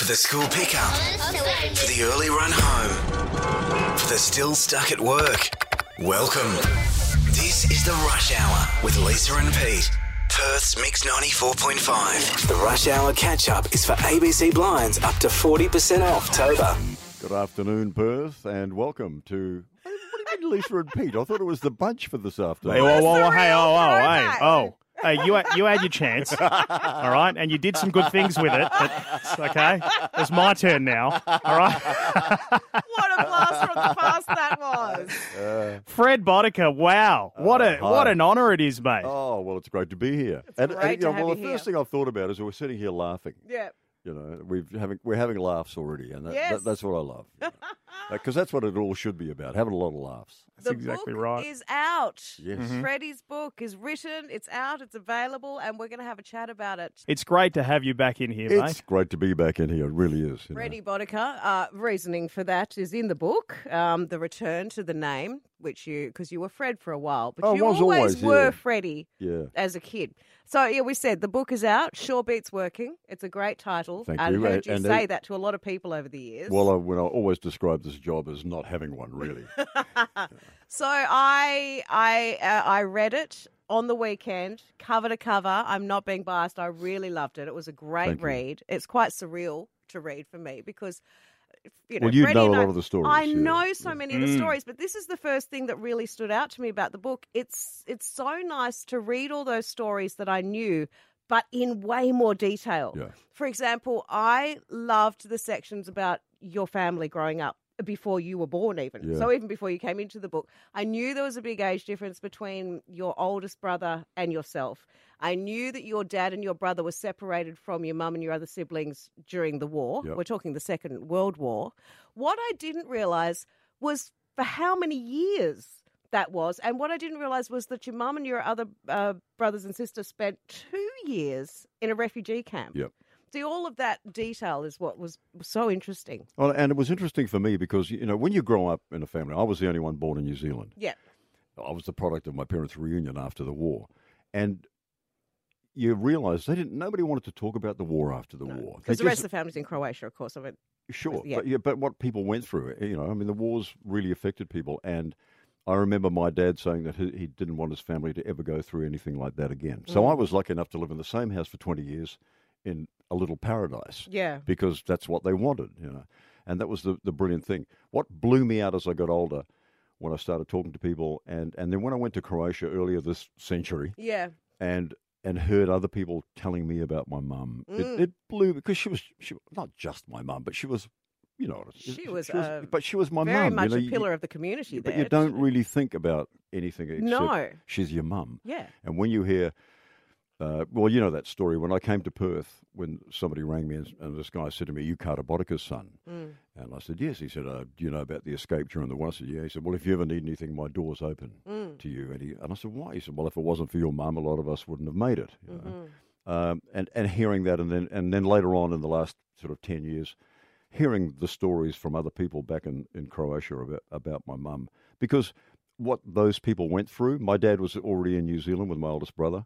the school pickup, for the early run home, for the still stuck at work. Welcome. This is the Rush Hour with Lisa and Pete. Perth's Mix 94.5. The Rush Hour catch-up is for ABC Blinds up to 40% off Toba. Good afternoon, Perth, and welcome to... What do you mean, Lisa and Pete? I thought it was the bunch for this afternoon. Hey, you had your chance, all right, and you did some good things with it. But, okay, it's my turn now, all right. What a blast from the past that was. Fred Boddicker, wow, what an honour it is, mate. Oh, well, it's great to be here. Great to have you the first here. thing I've thought about is we're sitting here laughing. Yeah. You know, we're having laughs already, and Yes. that's what I love. Because that's what it all should be about, having a lot of laughs. The exactly book right. is out. Yes. Freddie's book is written, it's out, it's available, and we're going to have a chat about it. It's great to have you back in here, It's mate. great to be back in here. It really is. you know. Freddie Boddicker, reasoning for that is in the book, the return to the name, because you were Fred for a while, but Oh, you was always always, were yeah. Freddie Yeah. as a kid. So, yeah, we said the book is out. Sure Beats Working. It's a great title. Thank I've you. heard you And say that to a lot of people over the years. Well, when I always describe this job as not having one, really. So I read it on the weekend, cover to cover. I'm not being biased. I really loved it. It was a great Thank you. read. It's quite surreal to read for me because, you know, Well, you Freddie know and a I- lot of the stories, I yeah. know so many of the stories, but this is the first thing that really stood out to me about the book. It's so nice to read all those stories that I knew, but in way more detail. Yeah. For example, I loved the sections about your family growing up before you were born even. Yeah. So even before you came into the book, I knew there was a big age difference between your oldest brother and yourself. I knew that your dad and your brother were separated from your mum and your other siblings during the war. Yep. We're talking the Second World War. What I didn't realise was for how many years that was. And what I didn't realise was that your mum and your other brothers and sisters spent 2 years in a refugee camp. Yep. See, all of that detail is what was so interesting. Well, and it was interesting for me because, you know, when you grow up in a family, I was the only one born in New Zealand. Yeah. I was the product of my parents' reunion after the war. And you realise nobody wanted to talk about the war after the war. Because They the rest just- of the family's in Croatia, of course. I mean, Sure, yeah. but what people went through, you know, I mean, the wars really affected people, and I remember my dad saying that he didn't want his family to ever go through anything like that again. So I was lucky enough to live in the same house for 20 years in a little paradise. Yeah. Because that's what they wanted, you know, and that was the brilliant thing. What blew me out as I got older, when I started talking to people, and then when I went to Croatia earlier this century, Yeah. and heard other people telling me about my mum. It blew, because she was not just my mum, but she was, you know, She was but she was my mum. Very much you know, a pillar of the community but there. you don't really think about anything except No. she's your mum. Yeah. And when you hear, well, you know that story. When I came to Perth, when somebody rang me and this guy said to me, "You Carter Boddicker's son?" And I said, "Yes." He said, "Do you know about the escape during the war?" I said, "Yeah." He said, "Well, if you ever need anything, my door's open to you." And I said, "Why?" He said, "Well, if it wasn't for your mum, a lot of us wouldn't have made it." You know? And hearing that, and then later on in the last sort of 10 years, hearing the stories from other people back in Croatia about my mum, because what those people went through. My dad was already in New Zealand with my oldest brother,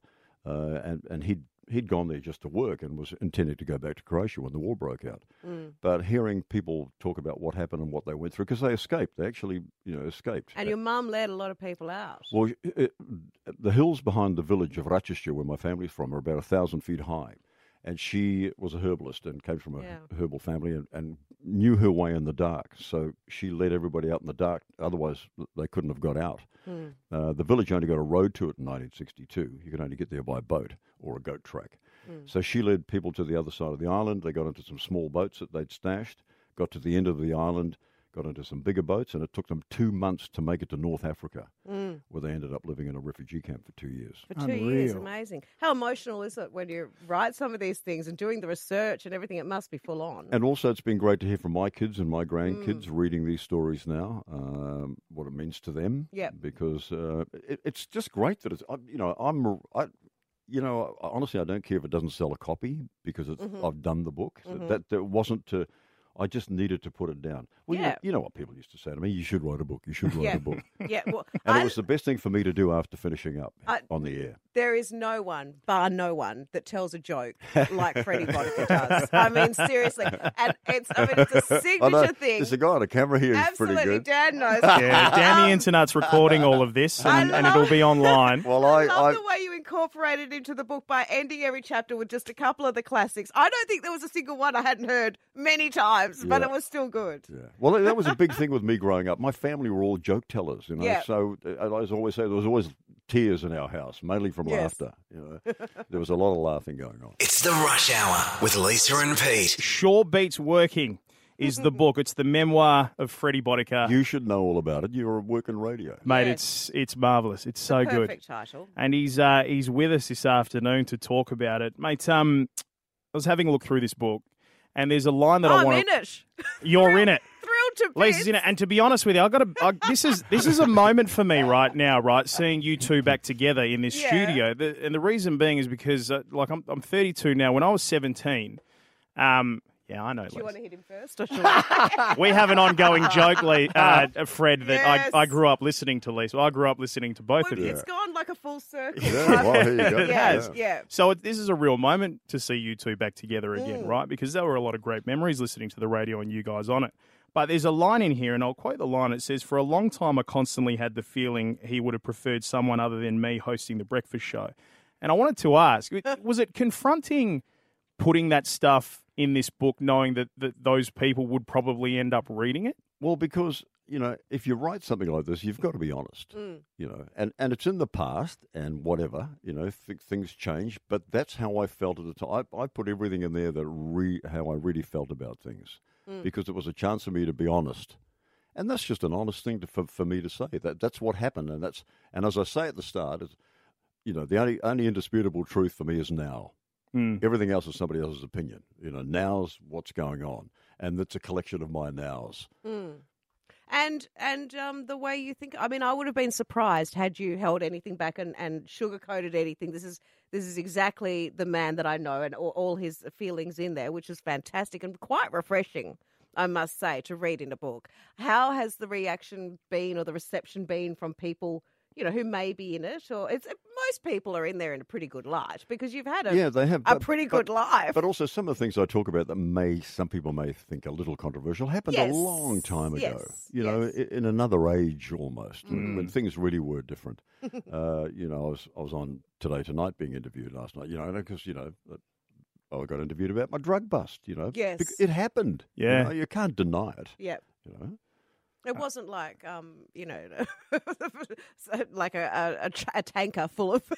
and he'd gone there just to work and was intending to go back to Croatia when the war broke out. But hearing people talk about what happened and what they went through, because they escaped, they actually escaped. And your mum led a lot of people out. Well, the hills behind the village of Rochester, where my family's from, are about 1,000 feet high. And she was a herbalist and came from a herbal family and knew her way in the dark. So she led everybody out in the dark. Otherwise, they couldn't have got out. The village only got a road to it in 1962. You could only get there by boat or a goat track. So she led people to the other side of the island. They got into some small boats that they'd stashed, got to the end of the island, got into some bigger boats, and it took them 2 months to make it to North Africa, where they ended up living in a refugee camp for 2 years. For 2 years, amazing. How emotional is it when you write some of these things and doing the research and everything? It must be full on. And also, it's been great to hear from my kids and my grandkids reading these stories now, what it means to them. Yep. Because it's just great that it's, honestly, I don't care if it doesn't sell a copy because I've done the book. That wasn't to I just needed to put it down. Well, Yeah. you know what people used to say to me, you should write a book, you should write Yeah. a book. Yeah, well, And it was the best thing for me to do after finishing up I- on the air. there is no one, bar no one, that tells a joke like Freddie Boddicker does. I mean, seriously. And it's a signature thing. There's a guy on a camera here who's Absolutely, pretty good. Dan knows. Yeah, Dan the Internet's recording all of this, and it'll be online. Well, I love the way you incorporated into the book by ending every chapter with just a couple of the classics. I don't think there was a single one I hadn't heard many times, but Yeah. it was still good. Yeah. Well, that was a big thing with me growing up. My family were all joke tellers, you know. Yeah. So I always say there was always tears in our house, mainly from Yes. laughter. You know, there was a lot of laughing going on. It's the Rush Hour with Lisa and Pete. Sure Beats Working is the book. It's the memoir of Freddie Boddicker. You should know all about it. You're working radio. Mate, Yes. it's marvellous. It's so good. Perfect title. And he's with us this afternoon to talk about it. Mate, I was having a look through this book, and there's a line that I I'm want in it. You're in it. Thrilled to Lisa's bits. in it, and to be honest with you, this is a moment for me right now, right? Seeing you two back together in this Yeah. studio, and the reason being is because, I'm 32 now. When I was 17, yeah, I know. Do you want Lisa. to hit him first? Or should I? We have an ongoing joke, Fred, that Yes. I grew up listening to Lisa. I grew up listening to both of you. It's gone like a full circle. Yeah, well, here you go. It has. Yeah. So this is a real moment to see you two back together Mm. again, right? Because there were a lot of great memories listening to the radio and you guys on it. But there's a line in here, and I'll quote the line. It says, "For a long time, I constantly had the feeling he would have preferred someone other than me hosting the breakfast show." And I wanted to ask, was it confronting putting that stuff in this book, knowing that those people would probably end up reading it? Well, because, you know, if you write something like this, you've got to be honest, you know, and it's in the past and whatever, you know, things change, but that's how I felt at the time. I put everything in there that how I really felt about things because it was a chance for me to be honest. And that's just an honest thing for me to say. That's what happened. And as I say at the start, you know, the only indisputable truth for me is now. Everything else is somebody else's opinion. You know, now's what's going on, and it's a collection of my nows. And the way you think, I mean, I would have been surprised had you held anything back and sugarcoated anything. This is exactly the man that I know, and all his feelings in there, which is fantastic and quite refreshing, I must say, to read in a book. How has the reaction been, or the reception been from people, you know, who may be in it? Or most people are in there in a pretty good light because you've had They have a pretty good life. But also some of the things I talk about that some people may think a little controversial happened a long time ago. Yes, You know, yes. in another age almost, when things really were different. You know, I was on Today Tonight being interviewed last night. You know, because I got interviewed about my drug bust. You know, Yes. it happened. Yeah. you know, you can't deny it. Yeah. You know. It wasn't like, you know, like a tanker full of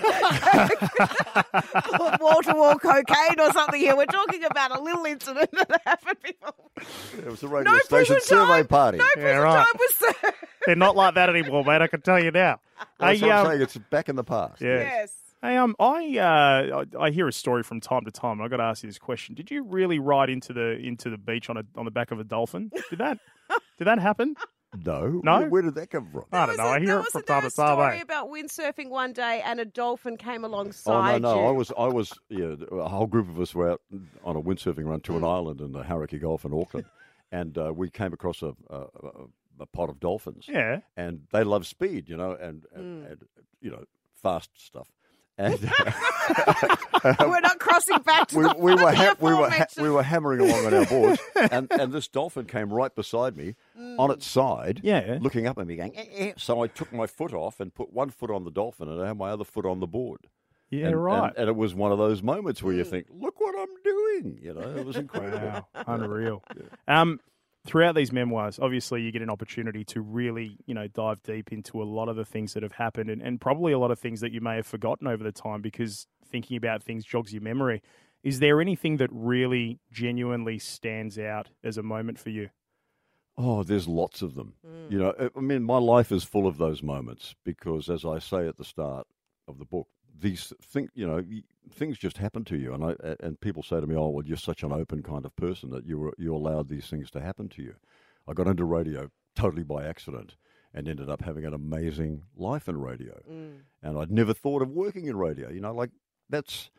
wall-to-wall cocaine or something here. We're talking about a little incident that happened before. It was a radio No station prison survey time. party. No prison right. time was served. They're not like that anymore, mate. I can tell you now. That's Hey, what I'm saying. It's back in the past. yeah. Yes. Hey, I hear a story from time to time. And I got to ask you this question: did you really ride into the beach on the back of a dolphin? Did that happen? No. No? Where did that come from? I don't know. I hear it from time to time. There was a story eh? about windsurfing one day, and a dolphin came Oh alongside no! you. I was. Yeah, a whole group of us were out on a windsurfing run to an island in the Hauraki Gulf in Auckland, and we came across a pod of dolphins. Yeah. And they love speed, you know, and you know, fast stuff. And We're not crossing back to the we aforementioned. were hammering along on our boards, and this dolphin came right beside me on its side, Yeah. looking up at me, going. So I took my foot off and put one foot on the dolphin, and I had my other foot on the board. Yeah, And- right. And it was one of those moments where you think, "Look what I'm doing!" You know, it was incredible. Wow, unreal. Throughout these memoirs, obviously, you get an opportunity to really, you know, dive deep into a lot of the things that have happened, and probably a lot of things that you may have forgotten over the time because thinking about things jogs your memory. Is there anything that really genuinely stands out as a moment for you? Oh, there's lots of them. You know, I mean, my life is full of those moments because, as I say at the start of the book, these things just happen to you, and people say to me, "Oh, well, you're such an open kind of person that you allowed these things to happen to you." I got into radio totally by accident and ended up having an amazing life in radio, and I'd never thought of working in radio. You know, like that's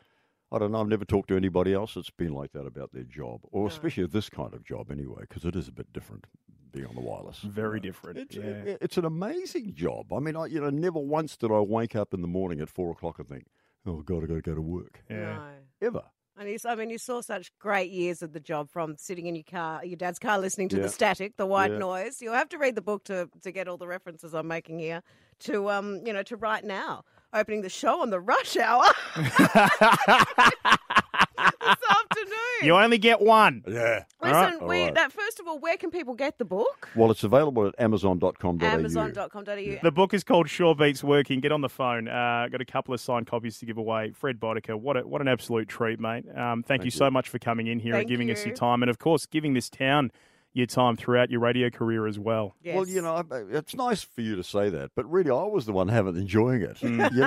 I don't know. I've never talked to anybody else that's been like that about their job, or especially this kind of job anyway, because it is a bit different being on the wireless. Very different. It's an amazing job. I mean, never once did I wake up in the morning at 4 o'clock and think, oh, God, I've got to go to work. Yeah. No. Ever. And you saw such great years of the job from sitting in your dad's car, listening to the static, the white noise. You'll have to read the book to get all the references I'm making here to, to right now, opening the show on the rush hour this afternoon. You only get one. Yeah. Listen, All right. first of all, where can people get the book? Well, it's available at amazon.com.au. Amazon.com.au. The book is called Sure Beats Working. Get on the phone. Got a couple of signed copies to give away. Fred Boddicker, what an absolute treat, mate. Thank you so much for coming in here and giving us your time, and of course giving this town your time throughout your radio career as well. Yes. Well, it's nice for you to say that, but really, I was the one enjoying it.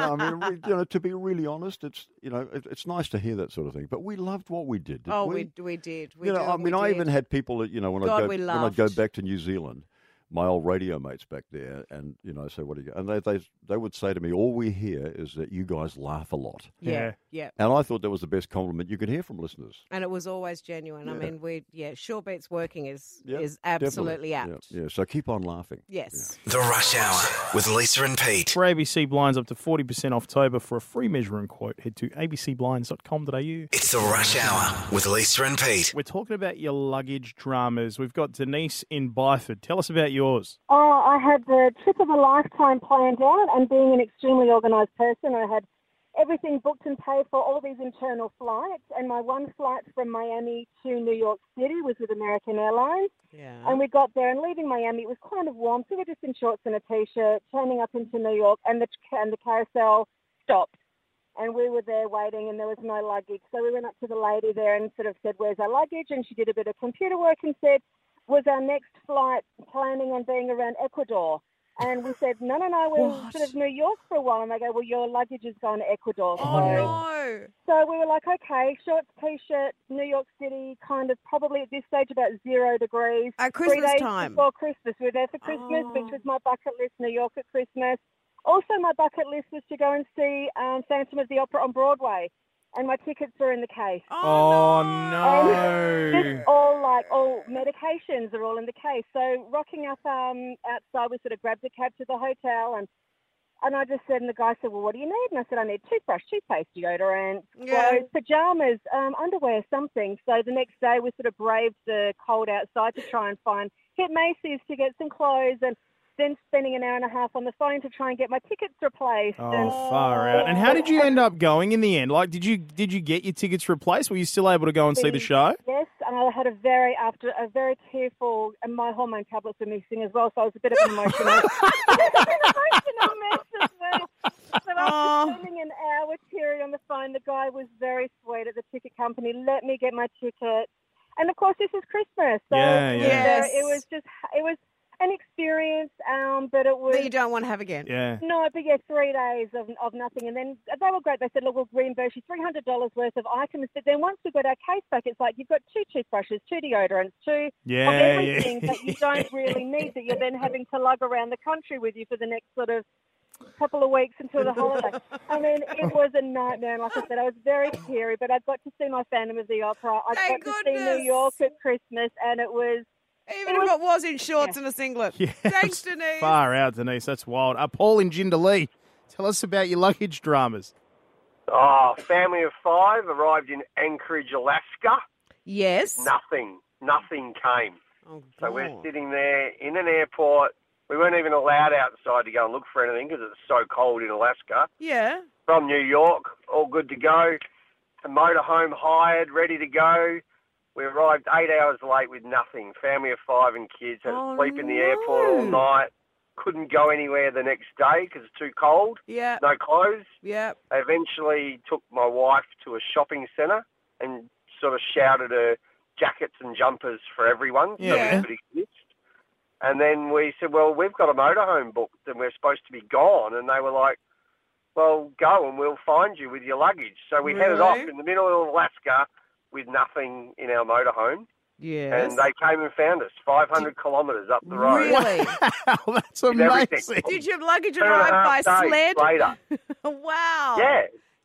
To be really honest, it's nice to hear that sort of thing. But we loved what we did. Didn't we? We did. I even had people that when I'd go back to New Zealand, my old radio mates back there, and say, "What do you?" And they would say to me, "All we hear is that you guys laugh a lot." Yeah. And I thought that was the best compliment you could hear from listeners. And it was always genuine. Yeah. I mean, Sure Beats Working is Definitely. absolutely apt. Yeah. So keep on laughing. Yes. The Rush Hour with Lisa and Pete. For ABC Blinds, up to 40% off October. For a free measuring quote, head to abcblinds.com.au. It's the Rush Hour with Lisa and Pete. We're talking about your luggage dramas. We've got Denise in Byford. Tell us about yours. Oh, I had the trip of a lifetime planned out, and being an extremely organised person, I had everything booked and paid for, all these internal flights, and my one flight from Miami to New York City was with American Airlines. Yeah. And we got there, and leaving Miami, it was kind of warm, so we were just in shorts and a T-shirt, turning up into New York, and the carousel stopped. And we were there waiting, and there was no luggage. So we went up to the lady there and sort of said, "Where's our luggage?" And she did a bit of computer work and said, "Was our next flight planning on being around Ecuador?" And we said, no, we're sort of New York for a while. And they go, "Well, your luggage is going to Ecuador." No. So we were like, okay, shorts, T-shirt, New York City, kind of probably at this stage about 0 degrees. At 3 Christmas days time. before Christmas. We were there for Christmas, which was my bucket list, New York at Christmas. Also, my bucket list was to go and see Phantom of the Opera on Broadway. And my tickets were in the case. Oh, no. And just all medications are all in the case. So rocking up outside, we sort of grabbed a cab to the hotel, and I just said, and the guy said, "Well, what do you need?" And I said, "I need toothbrush, toothpaste, deodorant, clothes, pajamas, underwear, something." So the next day we sort of braved the cold outside to try and hit Macy's to get some clothes, and then spending an hour and a half on the phone to try and get my tickets replaced. Oh, far out. And how did you end up going in the end? Like, did you get your tickets replaced? Were you still able to go and see the show? Yes, and I had a very tearful, and my hormone tablets were missing as well, so I was a bit of an emotional mess as well. But after spending an hour teary on the phone, the guy was very sweet at the ticket company, let me get my ticket. And, of course, this is Christmas. So it was an experience, but it was... That you don't want to have again. Yeah. No, but 3 days of nothing. And then they were great. They said, "Look, we'll reimburse you $300 worth of items." But then once we got our case back, it's like you've got 2 toothbrushes, 2 deodorants, 2 of everything that you don't really need, that you're then having to lug around the country with you for the next sort of couple of weeks until the holiday. I mean, it was a nightmare. And like I said, I was very teary, but I got to see my Phantom of the Opera. I got to see New York at Christmas, and it was... Even if it was in shorts and a singlet. Yeah, Thanks, Denise. Far out, Denise. That's wild. Paul in Jindalee, tell us about your luggage dramas. Oh, family of 5 arrived in Anchorage, Alaska. Yes. Nothing came. Oh, so we're sitting there in an airport. We weren't even allowed outside to go and look for anything because it's so cold in Alaska. Yeah. From New York, all good to go. A motorhome hired, ready to go. We arrived 8 hours late with nothing. Family of 5 and kids had to sleep in the airport all night. Couldn't go anywhere the next day because it's too cold. Yeah. No clothes. Yeah. I eventually took my wife to a shopping centre and sort of shouted her jackets and jumpers for everyone so we could exist. And then we said, "Well, we've got a motorhome booked and we're supposed to be gone." And they were like, "Well, go and we'll find you with your luggage." So we headed off in the middle of Alaska with nothing in our motorhome. Yes. And they came and found us 500 kilometres up the road. Really? Wow, that's amazing. Did your luggage arrive by 2.5 days sled? later. Wow. Yeah.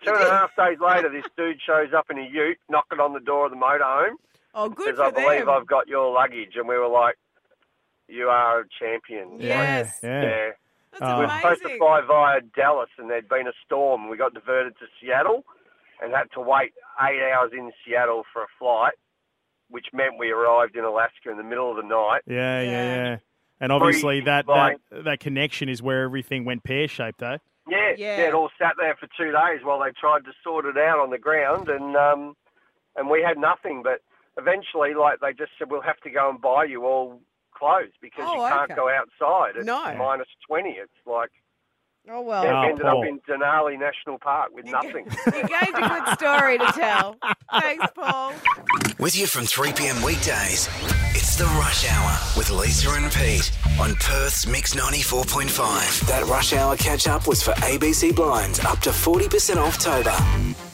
2.5 days later, this dude shows up in a ute, knocking on the door of the motorhome. Oh, good for I believe them. I've got your luggage. And we were like, you are a champion. Yes. Yeah. That's We were amazing. supposed to fly via Dallas, and there'd been a storm. We got diverted to Seattle and had to wait 8 hours in Seattle for a flight, which meant we arrived in Alaska in the middle of the night. Yeah. And obviously that connection is where everything went pear-shaped, eh? Yeah, it all sat there for 2 days while they tried to sort it out on the ground, and we had nothing. But eventually, they just said, we'll have to go and buy you all clothes because you can't go outside. It's minus 20. It's like... Oh, well. We ended up in Denali National Park with nothing. You gave a good story to tell. Thanks, Paul. With you from 3 p.m. weekdays, it's The Rush Hour with Lisa and Pete on Perth's Mix 94.5. That Rush Hour catch-up was for ABC Blinds, up to 40% off Toba.